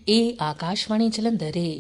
ਇਹ ਆਕਾਸ਼ਵਾਣੀ ਜਲੰਧਰ ਹੈ।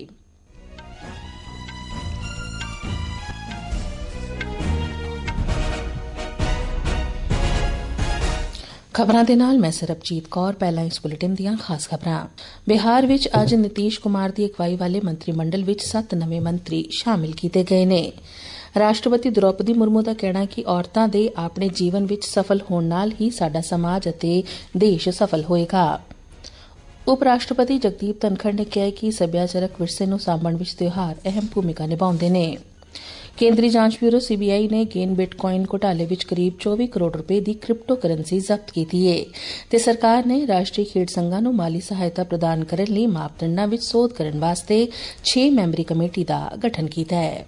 ਖਬਰਾਂ ਦੇ ਨਾਲ ਮੈਂ ਸਰਬਜੀਤ ਕੌਰ। ਪਹਿਲਾਂ ਇਸ ਬੁਲੇਟਿਨ ਦੀਆਂ ਖਾਸ ਖਬਰਾਂ। ਬਿਹਾਰ ਵਿੱਚ ਅੱਜ ਨਿਤੀਸ਼ ਕੁਮਾਰ ਦੀ ਅਗਵਾਈ ਵਾਲੇ ਮੰਤਰੀ ਮੰਡਲ ਵਿੱਚ 7 ਨਵੇਂ ਮੰਤਰੀ ਸ਼ਾਮਿਲ ਕੀਤੇ ਗਏ ਨੇ। ਰਾਸ਼ਟਰਪਤੀ ਦ੍ਰੌਪਦੀ ਮੁਰਮੂ ਦਾ ਕਹਿਣਾ ਹੈ ਕਿ ਔਰਤਾਂ ਦੇ ਆਪਣੇ ਜੀਵਨ ਵਿੱਚ ਸਫਲ ਹੋਣ ਨਾਲ ਹੀ ਸਾਡਾ ਸਮਾਜ ਅਤੇ ਦੇਸ਼ ਸਫਲ ਹੋਏਗਾ। ਉਪ ਰਾਸ਼ਟਰਪਤੀ ਜਗਦੀਪ ਧਨਖੜ ਨੇ ਕਿਹਾ ਕਿ ਸੱਭਿਆਚਾਰਕ ਵਿਰਸੇ ਨੂੰ ਸਾਂਭਣ ਵਿੱਚ ਤਿਉਹਾਰ ਅਹਿਮ ਭੂਮਿਕਾ ਨਿਭਾਉਂਦੇ ਨੇ। ਕੇਂਦਰੀ ਜਾਂਚ ਬਿਊਰੋ CBI ਨੇ ਗੇਨ ਬਿਟਕਾਇਨ ਘੁਟਾਲੇ ਵਿੱਚ ਕਰੀਬ 24 ਕਰੋੜ ਰੁਪਏ ਦੀ ਕ੍ਰਿਪਟੋ ਕਰੰਸੀ ਜ਼ਬਤ ਕੀਤੀ ਹੈ ਤੇ ਸਰਕਾਰ ਨੇ ਰਾਸ਼ਟਰੀ ਖੇਡ ਸੰਘਾਂ ਨੂੰ ਮਾਲੀ ਸਹਾਇਤਾ ਪ੍ਰਦਾਨ ਕਰਨ ਲਈ ਮਾਪਦੰਡਾਂ ਵਿੱਚ ਸੋਧ ਕਰਨ ਵਾਸਤੇ 6 ਮੈਂਬਰੀ ਕਮੇਟੀ ਦਾ ਗਠਨ ਕੀਤਾ ਹੈ।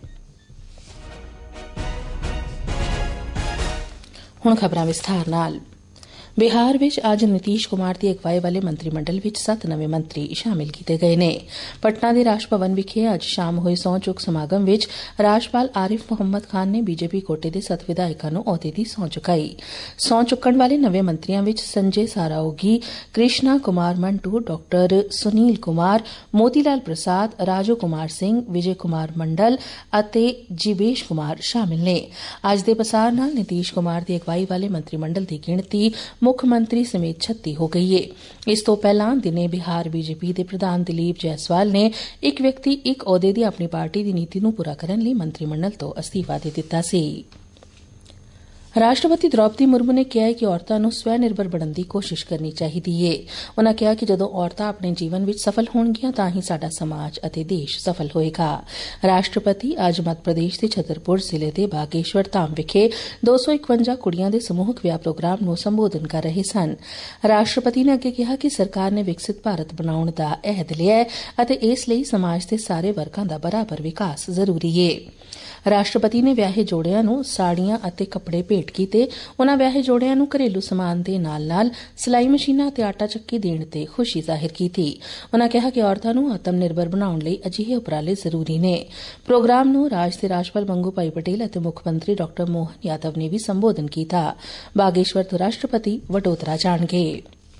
ਹੁਣ ਖਬਰਾਂ ਵਿਸਥਾਰ ਨਾਲ। ਬਿਹਾਰ ਵਿੱਚ ਅੱਜ ਨਿਤੀਸ਼ ਕੁਮਾਰ ਦੀ ਅਗਵਾਈ ਵਾਲੇ ਮੰਤਰੀ ਮੰਡਲ ਵਿੱਚ 7 ਨਵੇਂ ਮੰਤਰੀ ਸ਼ਾਮਿਲ ਕੀਤੇ ਗਏ ਨੇ। ਪਟਨਾ ਦੇ ਰਾਜ ਭਵਨ ਵਿਖੇ ਅੱਜ ਸ਼ਾਮ ਹੋਏ ਸਹੁੰ ਚੁੱਕ ਸਮਾਗਮ ਵਿੱਚ ਰਾਜਪਾਲ ਆਰਿਫ ਮੁਹੰਮਦ ਖਾਨ ਨੇ BJP ਕੋਟੇ ਦੇ 7 ਵਿਧਾਇਕਾਂ ਨੂੰ ਅਹੁਦੇ ਦੀ ਸਹੁੰ ਚੁਕਾਈ। ਸਹੁੰ ਚੁੱਕਣ ਵਾਲੇ ਨਵੇਂ ਮੰਤਰੀਆਂ ਵਿੱਚ ਸੰਜੇ ਸਾਰਾਓਗੀ, ਕ੍ਰਿਸ਼ਨਾ ਕੁਮਾਰ ਮੰਟੂ, ਡਾ. ਸੁਨੀਲ ਕੁਮਾਰ, ਮੋਤੀ ਲਾਲ ਪ੍ਰਸਾਦ, ਰਾਜੂ ਕੁਮਾਰ ਸਿੰਘ, ਵਿਜੇ ਕੁਮਾਰ ਮੰਡਲ ਅਤੇ ਜੀਵੇਸ਼ ਕੁਮਾਰ ਸ਼ਾਮਿਲ ਨੇ। ਅੱਜ ਦੇ ਪਸਾਰ ਨਾਲ ਨਿਤੀਸ਼ ਕੁਮਾਰ ਦੀ ਅਗਵਾਈ ਵਾਲੇ ਮੰਤਰੀ ਮੰਡਲ ਦੀ ਗਿਣਤੀ ਮੁੱਖ ਮੰਤਰੀ ਸਮੇਤ 36 ਹੋ ਗਈ ਏ। ਇਸ ਤੋਂ ਪਹਿਲਾਂ ਦਿਨੇ ਬਿਹਾਰ BJP ਦੇ ਪ੍ਰਧਾਨ ਦਿਲੀਪ ਜੈਸਵਾਲ ਨੇ ਇੱਕ ਵਿਅਕਤੀ ਇੱਕ ਅਹੁਦੇ ਦੀ ਆਪਣੀ ਪਾਰਟੀ ਦੀ ਨੀਤੀ ਨੂੰ ਪੂਰਾ ਕਰਨ ਲਈ ਮੰਤਰੀ ਮੰਡਲ ਤੋਂ ਅਸਤੀਫਾ ਦੇ ਦਿੱਤਾ ਸੀ। ਰਾਸ਼ਟਰਪਤੀ ਦ੍ਰੌਪਦੀ ਮੁਰਮੂ ਨੇ ਕਿਹਾ ਹੈ ਕਿ ਔਰਤਾਂ ਨੂੰ ਸਵੈ ਨਿਰਭਰ ਬਣਨ ਦੀ ਕੋਸ਼ਿਸ਼ ਕਰਨੀ ਚਾਹੀਦੀ ਏ। ਉਨ੍ਹਾਂ ਕਿਹਾ ਕਿ ਜਦੋਂ ਔਰਤਾਂ ਆਪਣੇ ਜੀਵਨ ਵਿੱਚ ਸਫਲ ਹੋਣਗੀਆਂ ਤਾਂ ਹੀ ਸਾਡਾ ਸਮਾਜ ਅਤੇ ਦੇਸ਼ ਸਫਲ ਹੋਏਗਾ। ਰਾਸ਼ਟਰਪਤੀ ਅੱਜ ਮੱਧ ਪ੍ਰਦੇਸ਼ ਦੇ ਛਤਰਪੁਰ ਜ਼ਿਲ੍ਹੇ ਦੇ ਬਾਗੇਸ਼ਵਰ ਧਾਮ ਵਿਖੇ 251 ਕੁੜੀਆਂ ਦੇ ਸਮੂਹਕ ਵਿਆਹ ਪ੍ਰੋਗਰਾਮ ਨੂੰ ਸੰਬੋਧਨ ਕਰ ਰਹੇ ਸਨ। ਰਾਸ਼ਟਰਪਤੀ ਨੇ ਅੱਗੇ ਕਿਹਾ ਕਿ ਸਰਕਾਰ ਨੇ ਵਿਕਸਿਤ ਭਾਰਤ ਬਣਾਉਣ ਦਾ ਅਹਿਦ ਲਿਆ ਹੈ ਅਤੇ ਇਸ ਲਈ ਸਮਾਜ ਦੇ ਸਾਰੇ ਵਰਗਾਂ ਦਾ ਬਰਾਬਰ ਵਿਕਾਸ ਜ਼ਰੂਰੀ ਏ। ਰਾਸ਼ਟਰਪਤੀ ਨੇ ਵਿਆਹੇ ਜੋੜਿਆਂ ਨੂੰ ਸਾੜੀਆਂ ਅਤੇ ਕੱਪੜੇ ਭੇਟ ਕੀਤੇ। ਉਨ੍ਹਾਂ ਵਿਆਹੇ ਜੋੜਿਆਂ ਨੂੰ ਘਰੇਲੂ ਸਮਾਨ ਦੇ ਨਾਲ-ਨਾਲ ਸਿਲਾਈ ਮਸ਼ੀਨਾਂ ਅਤੇ ਆਟਾ ਚੱਕੀ ਦੇਣ ਤੇ ਖੁਸ਼ੀ ਜ਼ਾਹਿਰ ਕੀਤੀ। ਉਨ੍ਹਾਂ ਕਿਹਾ ਕਿ ਔਰਤਾਂ ਨੂੰ ਆਤਮ ਨਿਰਭਰ ਬਣਾਉਣ ਲਈ ਅਜਿਹੇ ਉਪਰਾਲੇ ਜ਼ਰੂਰੀ ਨੇ। ਪ੍ਰੋਗਰਾਮ ਨੂੰ ਰਾਜ ਦੇ ਰਾਜਪਾਲ ਮੰਗੂ ਭਾਈ ਪਟੇਲ ਅਤੇ ਮੁੱਖ ਮੰਤਰੀ ਡਾ. ਮੋਹਨ ਯਾਦਵ ਨੇ ਵੀ ਸੰਬੋਧਨ ਕੀਤਾ। ਬਾਗੇਸ਼ਵਰ ਤੋਂ ਰਾਸ਼ਟਰਪਤੀ ਵਡੋਦਰਾ ਜਾਣਗੇ।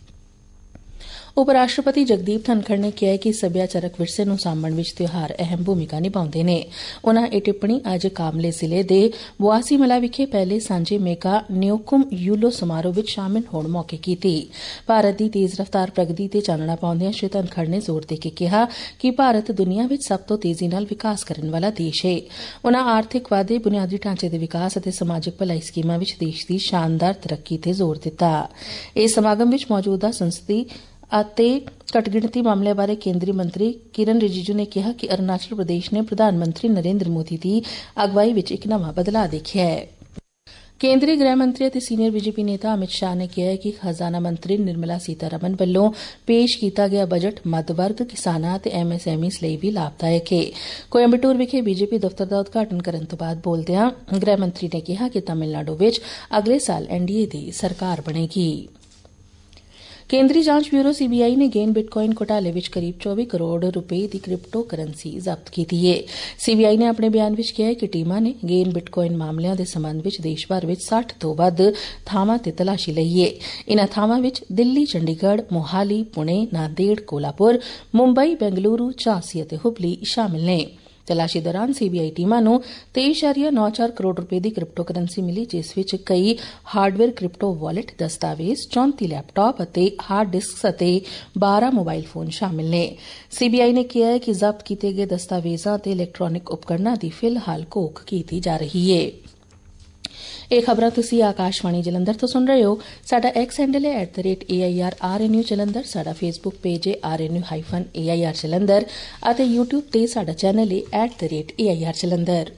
ਉਪ ਰਾਸ਼ਟਰਪਤੀ ਜਗਦੀਪ ਧਨਖੜ ਨੇ ਕਿਹਾ ਕਿ ਸੱਭਿਆਚਾਰਕ ਵਿਰਸੇ ਨੂੰ ਸਾਂਭਣ ਵਿੱਚ ਤਿਉਹਾਰ ਅਹਿਮ ਭੂਮਿਕਾ ਨਿਭਾਉਂਦੇ ਨੇ। ਉਨ੍ਹਾਂ ਇਹ ਟਿੱਪਣੀ ਅੱਜ ਕਾਮਲੇ ਜ਼ਿਲ੍ਹੇ ਦੇ ਬੁਆਸੀਮਲਾ ਵਿਖੇ ਪਹਿਲੇ ਸਾਂਝੇ ਮੇਗਾ ਨਿਓਕੁਮ ਯੂਲੋ ਸਮਾਰੋਹ ਵਿੱਚ ਸ਼ਾਮਿਲ ਹੋਣ ਮੌਕੇ ਕੀਤੀ। ਭਾਰਤ ਦੀ ਤੇਜ਼ ਰਫ਼ਤਾਰ ਪ੍ਰਗਤੀ ਤੇ ਚਾਨਣਾ ਪਾਉਂਦਿਆਂ ਸ਼੍ਰੀ ਧਨਖੜ ਨੇ ਜ਼ੋਰ ਦੇ ਕੇ ਕਿਹਾ ਕਿ ਭਾਰਤ ਦੁਨੀਆ ਵਿੱਚ ਸਭ ਤੋਂ ਤੇਜ਼ੀ ਨਾਲ ਵਿਕਾਸ ਕਰਨ ਵਾਲਾ ਦੇਸ਼ ਹੈ। ਉਨ੍ਹਾਂ ਆਰਥਿਕ ਵਾਧੇ, ਬੁਨਿਆਦੀ ਢਾਂਚੇ ਦੇ ਵਿਕਾਸ ਅਤੇ ਸਮਾਜਿਕ ਭਲਾਈ ਸਕੀਮਾਂ ਵਿੱਚ ਦੇਸ਼ ਦੀ ਸ਼ਾਨਦਾਰ ਤਰੱਕੀ ਤੇ ਜ਼ੋਰ ਦਿੱਤਾ। ਇਸ ਸਮਾਗਮ ਵਿੱਚ ਮੌਜੂਦਾ ਸੰਸਦੀ ਅਤੇ ਘੱਟਗਿਣਤੀ ਮਾਮਲਿਆਂ ਬਾਰੇ ਕੇਂਦਰੀ ਮੰਤਰੀ ਕਿਰਨ ਰਿਜੀਜੂ ਨੇ ਕਿਹਾ ਕਿ ਅਰੁਣਾਚਲ ਪ੍ਰਦੇਸ਼ ਨੇ ਪ੍ਰਧਾਨ ਮੰਤਰੀ ਨਰੇਂਦਰ ਮੋਦੀ ਦੀ ਅਗਵਾਈ ਵਿੱਚ ਇੱਕ ਨਵਾਂ ਬਦਲਾਅ ਦੇਖਿਆ ਹੈ। ਕੇਂਦਰੀ ਗ੍ਰਹਿ ਮੰਤਰੀ ਅਤੇ ਸੀਨੀਅਰ BJP ਨੇਤਾ ਅਮਿਤ ਸ਼ਾਹ ਨੇ ਕਿਹਾ ਹੈ ਕਿ ਖਜ਼ਾਨਾ ਮੰਤਰੀ ਨਿਰਮਲਾ ਸੀਤਾਰਮਨ ਵੱਲੋਂ ਪੇਸ਼ ਕੀਤਾ ਗਿਆ ਬਜਟ ਮੱਧ ਵਰਗ, ਕਿਸਾਨਾਂ ਅਤੇ MSMEs ਲਈ ਵੀ ਲਾਭਦਾਇਕ ਹੈ। ਕੋਇੰਬਟੂਰ ਵਿਖੇ BJP ਦਫ਼ਤਰ ਦਾ ਉਦਘਾਟਨ ਕਰਨ ਤੋਂ ਬਾਅਦ ਬੋਲਦਿਆਂ ਗ੍ਰਹਿ ਮੰਤਰੀ ਨੇ ਕਿਹਾ ਕਿ ਤਾਮਿਲਨਾਡੂ ਵਿੱਚ ਅਗਲੇ ਸਾਲ NDA ਦੀ ਸਰਕਾਰ ਬਣੇਗੀ। ਕੇਂਦਰੀ ਜਾਂਚ ਬਿਊਰੋ CBI ਨੇ ਗੇਨ ਬਿਟਕਾਇਨ ਘੁਟਾਲੇ ਵਿੱਚ ਕਰੀਬ 24 ਕਰੋੜ ਰੁਪਏ ਦੀ ਕ੍ਰਿਪਟੋ ਕਰੰਸੀ ਜ਼ਬਤ ਕੀਤੀ ਹੈ। CBI ਨੇ ਆਪਣੇ ਬਿਆਨ ਵਿੱਚ ਕਿਹਾ ਕਿ ਟੀਮਾਂ ਨੇ ਗੇਨ ਬਿਟਕਾਇਨ ਮਾਮਲਿਆਂ ਦੇ ਸਬੰਧ ਵਿੱਚ ਦੇਸ਼ ਭਰ ਵਿੱਚ 60 ਤੋਂ ਵੱਧ ਥਾਵਾਂ ਤੇ ਤਲਾਸ਼ੀ ਲਈ ਹੈ। ਇਨ੍ਹਾਂ ਥਾਵਾਂ ਵਿੱਚ ਦਿੱਲੀ, ਚੰਡੀਗੜ੍ਹ, ਮੋਹਾਲੀ, ਪੁਣੇ, ਨਾਂਦੇੜ, ਕੋਲਾਪੁਰ, ਮੁੰਬਈ, ਬੈਂਗਲੁਰੂ, ਝਾਂਸੀ ਅਤੇ ਹੁਬਲੀ ਸ਼ਾਮਿਲ ਨੇ। ਤਲਾਸ਼ੀ ਦੌਰਾਨ CBI ਟੀਮਾਂ ਨੂੰ 23.94 ਕਰੋੜ ਰੁਪਏ ਦੀ ਕ੍ਰਿਪਟੋ ਕਰੰਸੀ ਮਿਲੀ, ਜਿਸ ਵਿੱਚ ਕਈ ਹਾਰਡਵੇਅਰ ਕ੍ਰਿਪਟੋ ਵਾਲਟ, ਦਸਤਾਵੇਜ਼, 34 ਲੈਪਟਾਪ ਅਤੇ ਹਾਰਡ ਡਿਸਕਸ ਅਤੇ 12 ਮੋਬਾਈਲ ਫੋਨ ਸ਼ਾਮਿਲ ਨੇ। CBI ਨੇ ਕਿਹਾ ਹੈ ਕਿ ਜ਼ਬਤ ਕੀਤੇ ਗਏ ਦਸਤਾਵੇਜ਼ਾਂ ਅਤੇ ਇਲੈਕਟ੍ਰਾਨਿਕ ਉਪਕਰਨਾਂ ਦੀ ਫਿਲਹਾਲ ਘੋਖ ਕੀਤੀ ਜਾ ਰਹੀ ਹੈ। ਇਹ ਖਬਰਾਂ ਤੁਸੀਂ ਆਕਾਸ਼ਵਾਣੀ ਜਲੰਧਰ ਤੋਂ ਸੁਣ ਰਹੇ ਹੋ। ਸਾਡਾ X ਹੈਂਡਲ ਹੈ @AIRRNU ਜਲੰਧਰ। ਸਾਡਾ ਫੇਸਬੁੱਕ ਪੇਜ ਹੈ RNU-AIR ਜਲੰਧਰ ਅਤੇ YouTube ਤੇ ਸਾਡਾ ਚੈਨਲ ਹੈ @AIR ਜਲੰਧਰ।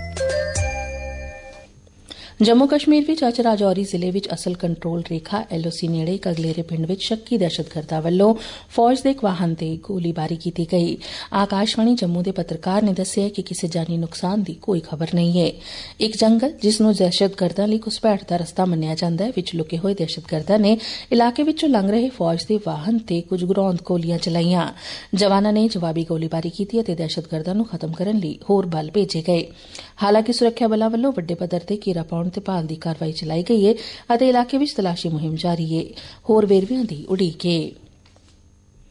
ਜੰਮੂ ਕਸ਼ਮੀਰ ਵਿੱਚ ਅੱਜ ਰਾਜੌਰੀ ਜ਼ਿਲ੍ਹੇ ਵਿੱਚ ਅਸਲ ਕੰਟਰੋਲ ਰੇਖਾ LOC ਨੇੜੇ ਕਗਲੇਰੇ ਪਿੰਡ ਵਿੱਚ ਸ਼ੱਕੀ ਦਹਿਸ਼ਤਗਰਦਾਂ ਵੱਲੋਂ ਫੌਜ ਦੇ ਇੱਕ ਵਾਹਨ ਤੇ ਗੋਲੀਬਾਰੀ ਕੀਤੀ ਗਈ। ਆਕਾਸ਼ਵਾਣੀ ਜੰਮੂ ਦੇ ਪੱਤਰਕਾਰ ਨੇ ਦੱਸਿਆ ਕਿ ਕਿਸੇ ਜਾਨੀ ਨੁਕਸਾਨ ਦੀ ਕੋਈ ਖਬਰ ਨਹੀਂ ਹੈ। ਇੱਕ ਜੰਗਲ, ਜਿਸ ਨੂੰ ਦਹਿਸ਼ਤਗਰਦਾਂ ਲਈ ਘੁਸਪੈਠ ਦਾ ਰਸਤਾ ਮੰਨਿਆ ਜਾਂਦਾ ਹੈ, ਵਿੱਚ ਲੁਕੇ ਹੋਏ ਦਹਿਸ਼ਤਗਰਦਾਂ ਨੇ ਇਲਾਕੇ ਵਿੱਚੋਂ ਲੰਘ ਰਹੇ ਫੌਜ ਦੇ ਵਾਹਨ ਤੇ ਕੁਝ ਗੁਰੌਂਦ ਗੋਲੀਆਂ ਚਲਾਈਆਂ। ਜਵਾਨਾਂ ਨੇ ਜਵਾਬੀ ਗੋਲੀਬਾਰੀ ਕੀਤੀ ਅਤੇ ਦਹਿਸ਼ਤਗਰਦਾਂ ਨੂੰ ਖਤਮ ਕਰਨ ਲਈ ਹੋਰ ਬਲ ਭੇਜੇ ਗਏ। ਹਾਲਾਂਕਿ ਸੁਰੱਖਿਆ ਬਲਾਂ ਵੱਲੋਂ ਵੱਡੇ ਪੱਧਰ ਤੇ ਘੇਰਾ ਪਾਉਣ ਤੇ ਭਾਲ ਦੀ ਕਾਰਵਾਈ ਚਲਾਈ ਗਈ ਹੈ ਅਤੇ ਇਲਾਕੇ ਵਿੱਚ ਤਲਾਸ਼ੀ ਮੁਹਿੰਮ ਜਾਰੀ ਹੈ। ਹੋਰ ਵੇਰਵਿਆਂ ਦੀ ਉਡੀਕ ਹੈ।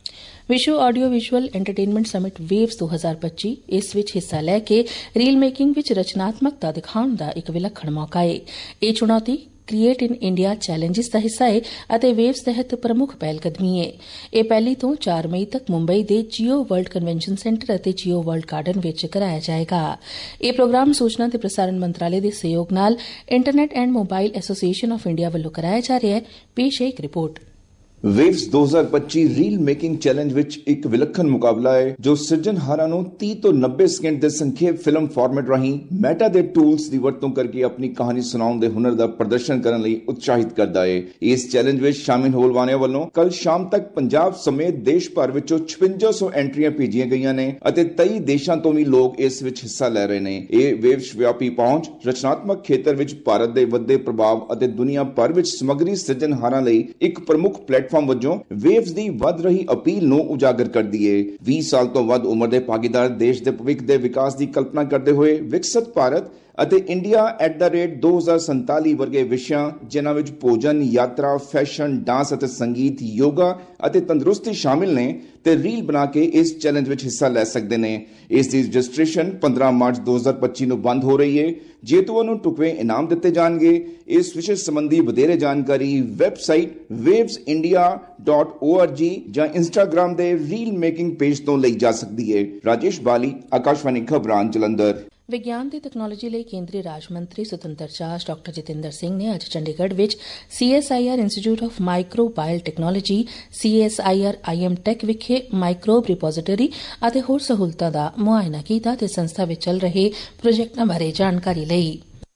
विश्व ऑडियो विजुअल एंटरटेनमेंट समिट वेव्स 2025 इस विच हिस्सा लै के रील मेकिंग विच रचनात्मकता दिखाउण दा इक विलक्षण मौका है। यह चुनौती क्रिएट इन इंडिया चैलेंजिस का हिस्सा है अते वेव्स तहत प्रमुख पहलकदमी है। यह पहली तो 4 मई तक मुंबई के जियो वर्ल्ड कन्वेंशन सेंटर अते जियो वर्ल्ड गार्डन विच कराया जाएगा। यह प्रोग्राम सूचना ते प्रसारण मंत्रालय के सहयोग नाल internet and mobile association of India ਵੱਲੋਂ कराया जा रहा है। पेश है एक रिपोर्ट। वेव्स 2025 ਰੀਲ ਮੇਕਿੰਗ ਚੈਲੰਜ ਵਿੱਚ ਇੱਕ ਵਿਲੱਖਣ ਮੁਕਾਬਲਾ ਹੈ ਜੋ ਸਿਰਜਣਹਾਰਾਂ ਨੂੰ 30 ਤੋਂ 90 ਸਕਿੰਟ ਦੇ ਸੰਖੇਪ ਫਿਲਮ ਫਾਰਮੈਟ ਰਾਹੀਂ ਮੈਟਾ ਦੇ ਟੂਲਸ ਦੀ ਵਰਤੋਂ ਕਰਕੇ ਆਪਣੀ ਕਹਾਣੀ ਸੁਣਾਉਣ ਦੇ ਹੁਨਰ ਦਾ ਪ੍ਰਦਰਸ਼ਨ ਕਰਨ ਲਈ ਉਤਸ਼ਾਹਿਤ ਕਰਦਾ ਹੈ। ਇਸ ਚੈਲੰਜ ਵਿੱਚ ਸ਼ਾਮਿਲ ਹੋਣ ਵਾਲਿਆਂ ਵੱਲੋਂ ਕੱਲ ਸ਼ਾਮ ਤੱਕ ਪੰਜਾਬ ਸਮੇਤ ਦੇਸ਼ ਭਰ ਵਿੱਚੋਂ 5600 ਐਂਟਰੀਆਂ ਭੇਜੀਆਂ ਗਈਆਂ ਨੇ ਅਤੇ 23 ਦੇਸ਼ਾਂ ਤੋਂ ਵੀ ਲੋਕ ਇਸ ਵਿੱਚ ਹਿੱਸਾ ਲੈ ਰਹੇ ਨੇ। ਇਹ ਵੇਵਸ ਵਿਆਪੀ ਪਹੁੰਚ ਰਚਨਾਤਮਕ ਖੇਤਰ ਵਿੱਚ ਭਾਰਤ ਦੇ ਵੱਧਦੇ ਪ੍ਰਭਾਵ ਅਤੇ ਦੁਨੀਆ ਭਰ ਵਿੱਚ ਸਮੱਗਰੀ ਸਿਰਜਣਹਾਰਾਂ ਲਈ ਇੱਕ ਪ੍ਰਮੁੱਖ ਪਲੇਟਫਾਰਮ ਵਜੋਂ ਵੇਵਸ ਦੀ ਵੱਧ ਰਹੀ ਅਪੀਲ ਨੂੰ ਉਜਾਗਰ ਕਰਦੀ ਹੈ। 20 ਸਾਲ ਤੋਂ ਵੱਧ ਉਮਰ ਦੇ ਭਾਗੀਦਾਰ ਦੇਸ਼ ਦੇ ਭਵਿੱਖ ਦੇ ਵਿਕਾਸ ਦੀ ਕਲਪਨਾ ਕਰਦੇ ਹੋਏ ਵਿਕਸਿਤ ਭਾਰਤ ਅਤੇ ਇੰਡੀਆ @2047 ਵਰਗੇ ਵਿਸ਼ਿਆਂ ਜਿਨ੍ਹਾਂ ਵਿੱਚ ਭੋਜਨ, ਯਾਤਰਾ, ਫੈਸ਼ਨ, ਡਾਂਸ ਅਤੇ ਸੰਗੀਤ, ਯੋਗਾ ਅਤੇ ਤੰਦਰੁਸਤੀ ਸ਼ਾਮਿਲ ਨੇ ਤੇ ਰੀਲ ਬਣਾ ਕੇ ਇਸ ਚੈਲੰਜ ਵਿੱਚ ਹਿੱਸਾ ਲੈ ਸਕਦੇ ਨੇ। ਇਸ ਦੀ ਰਜਿਸਟ੍ਰੇਸ਼ਨ 15 ਮਾਰਚ 2025 ਨੂੰ ਬੰਦ ਹੋ ਰਹੀ ਹੈ। ਜੇਤੂਆਂ ਨੂੰ ਟੁਕਵੇਂ ਇਨਾਮ ਦਿੱਤੇ ਜਾਣਗੇ। ਇਸ ਵਿਸ਼ੇ ਸੰਬੰਧੀ ਵਧੇਰੇ ਜਾਣਕਾਰੀ ਵੈਬਸਾਈਟ wavesindia.org ਜਾਂ ਇੰਸਟਾਗ੍ਰਾਮ ਦੇ ਰੀਲ ਮੇਕਿੰਗ ਪੇਜ ਤੋਂ ਲਈ ਜਾ ਸਕਦੀ ਹੈ। ਰਾਜੇਸ਼ ਬਾਲੀ, ਆਕਾਸ਼ਵਾਣੀ ਖਬਰਾਂ, ਜਲੰਧਰ। विज्ञान ते तकनालोजी ਲਈ ਕੇਂਦਰੀ ਰਾਜ ਮੰਤਰੀ ਸੁਤੰਤਰ ਚਾਰਜ ਡਾਕਟਰ ਜਤਿੰਦਰ ਸਿੰਘ ਨੇ ਅੱਜ ਚੰਡੀਗੜ੍ਹ ਵਿੱਚ CSIR institute of microbial technology CSIR IM Tech ਵਿਖੇ ਮਾਈਕਰੋਬ ਰਿਪੋਜ਼ਿਟਰੀ ਅਤੇ ਹੋਰ ਸਹੂਲਤਾਂ ਦਾ ਮੁਆਇਨਾ ਕੀਤਾ ਤੇ ਸੰਸਥਾ ਵਿੱਚ ਚੱਲ ਰਹੇ ਪ੍ਰੋਜੈਕਟਾਂ ਬਾਰੇ ਜਾਣਕਾਰੀ ਲਈ।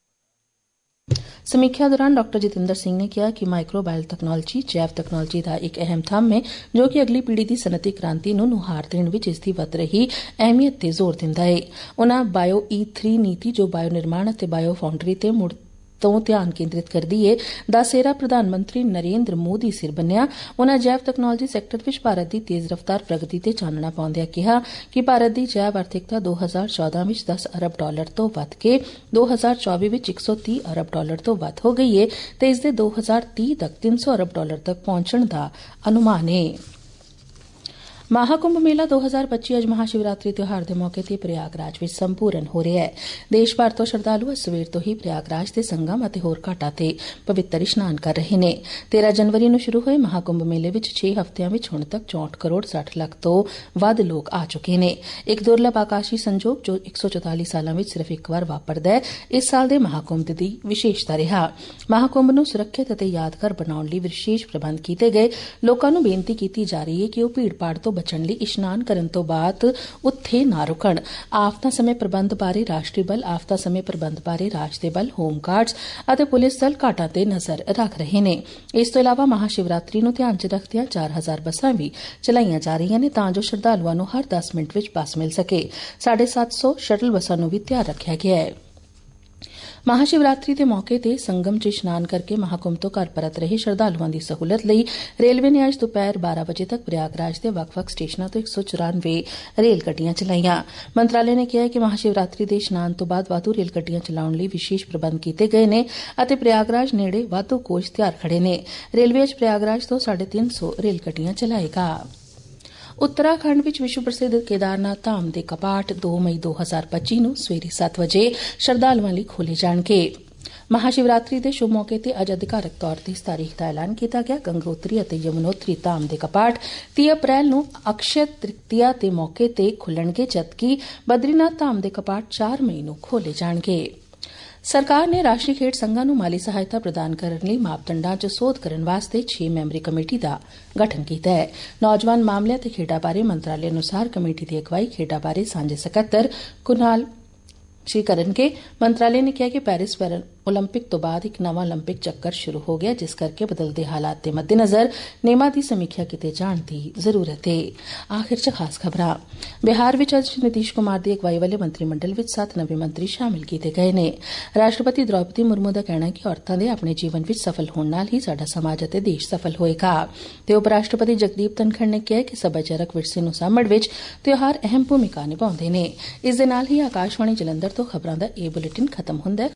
समीक्षा दौरान डॉक्टर जितेंद्र सिंह ने कहा कि माइक्रोबायल तकनोलॉजी जैव तकनोलॉजी का एक अहम थंम है जो कि अगली पीढ़ी की सनअती क्रांति ਨੂੰ ਨੁਹਾਰ ਦੇਣ ਵਿੱਚ ਇਸ ਦੀ ਵਧ ਰਹੀ ਅਹਿਮੀਅਤ ਤੇ ਜ਼ੋਰ ਦਿੰਦਾ ਹੈ। ਉਨ੍ਹਾਂ ਬਾਇਓ E3 ਨੀਤੀ ਜੋ ਬਾਇਓ ਨਿਰਮਾਣ ਅਤੇ ਬਾਇਓ ਫਾਊਂਡਰੀ ਤੇ ਮੁੜ ਤੋਂ ਧਿਆਨ ਕੇਂਦਰਿਤ ਕਰਦੀ ਹੈ ਦਾ ਸਿਹਰਾ ਪ੍ਰਧਾਨ ਮੰਤਰੀ ਨਰੇਂਦਰ ਮੋਦੀ ਸਿਰ ਬੰਨਿਆ। ਉਨ੍ਹਾਂ ਜੈਵ ਤਕਨਾਲੋਜੀ ਸੈਕਟਰ ਵਿੱਚ ਭਾਰਤ ਦੀ ਤੇਜ਼ ਰਫ਼ਤਾਰ ਪ੍ਰਗਤੀ ਤੇ ਚਾਨਣਾ ਪਾਉਂਦਿਆਂ ਕਿਹਾ ਕਿ ਭਾਰਤ ਦੀ ਜੈਵ ਆਰਥਿਕਤਾ 2014 ਵਿੱਚ $10 ਅਰਬ ਤੋਂ ਵੱਧ ਕੇ 2024 ਵਿੱਚ $130 ਅਰਬ ਤੋਂ ਵੱਧ ਹੋ ਗਈ ਹੈ ਤੇ ਇਸ ਦੇ 2030 ਤੱਕ $300 ਅਰਬ ਤੱਕ ਪਹੁੰਚਣ ਦਾ ਅਨੁਮਾਨ ਹੈ। महाकुंभ मेला 2025 ਅੱਜ ਮਹਾਸ਼ਿਵਰਾਤਰੀ ਤਿਉਹਾਰ ਦੇ ਮੌਕੇ ਤੇ ਪ੍ਰਯਾਗਰਾਜ ਵਿੱਚ ਸੰਪੂਰਨ ਹੋ ਰਿਹਾ ਹੈ। ਦੇਸ਼ ਭਰ ਤੋਂ ਸ਼ਰਧਾਲੂ ਅੱਜ ਸਵੇਰ ਤੋਂ ਹੀ ਪ੍ਰਯਾਗਰਾਜ ਦੇ ਸੰਗਮ ਅਤੇ ਹੋਰ ਘਾਟਾਂ ਤੇ ਪਵਿੱਤਰ ਇਸ਼ਨਾਨ ਕਰ ਰਹੇ ਨੇ। 13 ਜਨਵਰੀ ਨੂੰ ਸ਼ੁਰੂ ਹੋਏ ਮਹਾਕੁੰਭ ਮੇਲੇ ਵਿੱਚ 6 ਹਫ਼ਤਿਆਂ ਵਿੱਚ ਹੁਣ ਤੱਕ 64 ਕਰੋੜ 60 ਲੱਖ ਤੋਂ ਵੱਧ ਲੋਕ ਆ ਚੁੱਕੇ ਨੇ। ਇੱਕ ਦੁਰਲਭ ਆਕਾਸ਼ੀ ਸੰਜੋਗ ਜੋ 144 ਸਾਲਾਂ ਵਿੱਚ ਸਿਰਫ ਇੱਕ ਵਾਰ ਵਾਪਰਦਾ ਹੈ ਇਸ ਸਾਲ ਦੇ ਮਹਾਕੁੰਭ ਦੀ ਵਿਸ਼ੇਸ਼ਤਾ ਰਿਹਾ। ਮਹਾਕੁੰਭ ਨੂੰ ਸੁਰੱਖਿਅਤ ਅਤੇ ਯਾਦਗਾਰ ਬਣਾਉਣ ਲਈ ਵਿਸ਼ੇਸ਼ ਪ੍ਰਬੰਧ ਕੀਤੇ ਗਏ। ਲੋਕਾਂ ਨੂੰ ਬੇਨਤੀ ਕੀਤੀ ਜਾ ਰਹੀ ਹੈ ਕਿ ਉਹ ਭੀੜ-ਭਾੜ ਤੋਂ ਬਚਣ ਲਈ ਇਸ਼ਨਾਨ ਕਰਨ ਤੋਂ ਬਾਅਦ ਉੱਥੇ ਨਾ ਰੁਕਣ। ਆਫਤਾਂ ਸਮੇਂ ਪ੍ਰਬੰਧ ਬਾਰੇ ਰਾਸ਼ਟਰੀ ਬਲ, ਆਫਤਾਂ ਸਮੇਂ ਪ੍ਰਬੰਧ ਬਾਰੇ ਰਾਜ ਦੇ ਬਲ, ਹੋਮ ਗਾਰਡਸ ਅਤੇ ਪੁਲਿਸ ਦਲ ਘਾਟਾਂ ਤੇ ਨਜ਼ਰ ਰੱਖ ਰਹੇ ਨੇ। ਇਸ ਤੋਂ ਇਲਾਵਾ ਮਹਾਸ਼ਿਵਰਾਤਰੀ ਨੂੰ ਧਿਆਨ 'ਚ ਰੱਖਦਿਆਂ 4000 ਬੱਸਾਂ ਵੀ ਚਲਾਈਆਂ ਜਾ ਰਹੀਆਂ ਨੇ ਤਾਂ ਜੋ ਸ਼ਰਧਾਲੂਆਂ ਨੂੰ ਹਰ 10 ਮਿੰਟ ਵਿੱਚ ਬੱਸ ਮਿਲ ਸਕੇ। 750 ਸ਼ਟਲ ਬੱਸਾਂ ਨੂੰ ਵੀ ਤਿਆਰ ਰੱਖਿਆ ਗਿਆ ਹੈ। ਮਹਾਸ਼ਿਵਰਾਤਰੀ ਦੇ ਮੌਕੇ ਤੇ ਸੰਗਮ 'ਚ ਇਸ਼ਨਾਨ ਕਰਕੇ ਮਹਾਕੁੰਭ ਤੋਂ ਘਰ ਪਰਤ ਰਹੇ ਸ਼ਰਧਾਲੂਆਂ ਦੀ ਸਹੂਲਤ ਲਈ ਰੇਲਵੇ ਨੇ ਅੱਜ ਦੁਪਹਿਰ 12 ਵਜੇ ਤੱਕ ਪ੍ਰਯਾਗਰਾਜ ਦੇ ਵੱਖ-ਵੱਖ ਸਟੇਸ਼ਨਾਂ ਤੋਂ 194 ਰੇਲ ਗੱਡੀਆਂ ਚਲਾਈਆਂ। ਮੰਤਰਾਲੇ ਨੇ ਕਿਹਾ ਕਿ ਮਹਾਸ਼ਿਵਰਾਤਰੀ ਦੇ ਇਸ਼ਨਾਨ ਤੋਂ ਬਾਅਦ ਵਾਧੂ ਰੇਲ ਗੱਡੀਆਂ ਚਲਾਉਣ ਲਈ ਵਿਸ਼ੇਸ਼ ਪ੍ਰਬੰਧ ਕੀਤੇ ਗਏ ਨੇ ਅਤੇ ਪ੍ਰਯਾਗਰਾਜ ਨੇੜੇ ਵਾਧੂ ਕੋਚ ਤਿਆਰ ਖੜੇ ਨੇ। ਰੇਲਵੇ ਅੱਜ ਪ੍ਰਯਾਗਰਾਜ ਤੋਂ 350 ਰੇਲ ਗੱਡੀਆਂ ਚਲਾਏਗਾ। ਉੱਤਰਾਖੰਡ ਵਿੱਚ ਵਿਸ਼ਵ ਪ੍ਰਸਿੱਧ ਕੇਦਾਰਨਾਥ ਧਾਮ ਦੇ ਕਪਾਟ 2 ਮਈ 2025 ਨੂੰ ਸਵੇਰੇ 7 ਵਜੇ ਸ਼ਰਧਾਲੂਆਂ ਲਈ ਖੋਲ੍ਹੇ ਜਾਣਗੇ। ਮਹਾਸ਼ਿਵਰਾਤਰੀ ਦੇ ਸ਼ੁਭ ਮੌਕੇ ਤੇ ਅੱਜ ਅਧਿਕਾਰਕ ਤੌਰ ਤੇ ਇਸ ਤਾਰੀਖ ਦਾ ਐਲਾਨ ਕੀਤਾ ਗਿਆ। ਗੰਗੋਤਰੀ ਅਤੇ ਯਮੁਨੋਤਰੀ ਧਾਮ ਦੇ ਕਪਾਟ 30 ਅਪ੍ਰੈਲ ਨੂੰ ਅਕਸ਼ਯ ਤ੍ਰਿਤੀਆ ਦੇ ਮੌਕੇ ਤੇ ਖੁੱਲਣਗੇ ਜਦਕਿ ਬਦਰੀਨਾਥ ਧਾਮ ਦੇ ਕਪਾਟ 4 ਮਈ ਨੂੰ ਖੋਲ੍ਹੇ ਜਾਣਗੇ। ਸਰਕਾਰ ਨੇ ਰਾਸ਼ਟਰੀ ਖੇਡ ਸੰਘਾਂ ਨੂੰ ਮਾਲੀ ਸਹਾਇਤਾ ਪ੍ਰਦਾਨ ਕਰਨ ਲਈ ਮਾਪਦੰਡਾਂ 'ਚ ਸੋਧ ਕਰਨ ਵਾਸਤੇ 6 ਮੈਂਬਰੀ ਕਮੇਟੀ ਦਾ ਗਠਨ ਕੀਤਾ ਹੈ। ਨੌਜਵਾਨ ਮਾਮਲਿਆਂ ਤੇ ਖੇਡਾਂ ਬਾਰੇ ਮੰਤਰਾਲੇ ਅਨੁਸਾਰ ਕਮੇਟੀ ਦੀ ਅਗਵਾਈ ਖੇਡਾਂ ਬਾਰੇ ਸਾਂਝੇ ਸਕੱਤਰ ਕੁਨਾਲ ਕਰਨਗੇ। ਮੰਤਰਾਲੇ ਨੇ ਕਿਹਾ ਕਿ ਪੈਰਿਸ ਓਲੰਪਿਕ ਤੋਂ ਬਾਅਦ ਇੱਕ ਨਵਾਂ ਓਲੰਪਿਕ ਚੱਕਰ ਸ਼ੁਰੂ ਹੋ ਗਿਆ ਜਿਸ ਕਰਕੇ ਬਦਲਦੇ ਹਾਲਾਤ ਦੇ ਮੱਦੇਨਜ਼ਰ ਨਿਯਮਾਂ ਦੀ ਸਮੀਖਿਆ ਕੀਤੇ ਜਾਣ ਦੀ ਜ਼ਰੂਰਤ ਹੈ। ਆਖਿਰ 'ਚ ਖਾਸ ਖਬਰਾਂ। ਬਿਹਾਰ ਵਿੱਚ ਅੱਜ ਨਿਤੀਸ਼ ਕੁਮਾਰ ਦੀ ਅਗਵਾਈ ਵਾਲੇ ਮੰਤਰੀ ਮੰਡਲ ਵਿੱਚ 7 ਨਵੇਂ ਮੰਤਰੀ ਸ਼ਾਮਿਲ ਕੀਤੇ ਗਏ ਨੇ। ਰਾਸ਼ਟਰਪਤੀ ਦ੍ਰੌਪਦੀ ਮੁਰਮੂ ਦਾ ਕਹਿਣਾ ਹੈ ਕਿ ਔਰਤਾਂ ਦੇ ਆਪਣੇ ਜੀਵਨ ਵਿੱਚ ਸਫਲ ਹੋਣ ਨਾਲ ਹੀ ਸਾਡਾ ਸਮਾਜ ਅਤੇ ਦੇਸ਼ ਸਫਲ ਹੋਏਗਾ ਤੇ ਉਪ ਰਾਸ਼ਟਰਪਤੀ ਜਗਦੀਪ ਧਨਖੜ ਨੇ ਕਿਹਾ ਕਿ ਸੱਭਿਆਚਾਰਕ ਵਿਰਸੇ ਨੂੰ ਸਾਂਭਣ ਵਿੱਚ ਤਿਉਹਾਰ ਅਹਿਮ ਭੂਮਿਕਾ ਨਿਭਾਉਂਦੇ ਨੇ। ਇਸ ਦੇ ਨਾਲ ਹੀ ਆਕਾਸ਼ਵਾਣੀ ਜਲੰਧਰ ਤੋਂ ਖਬਰਾਂ ਦਾ ਇਹ ਬੁਲੇਟਿਨ ਖਤਮ ਹੁੰਦਾ ਹੈ।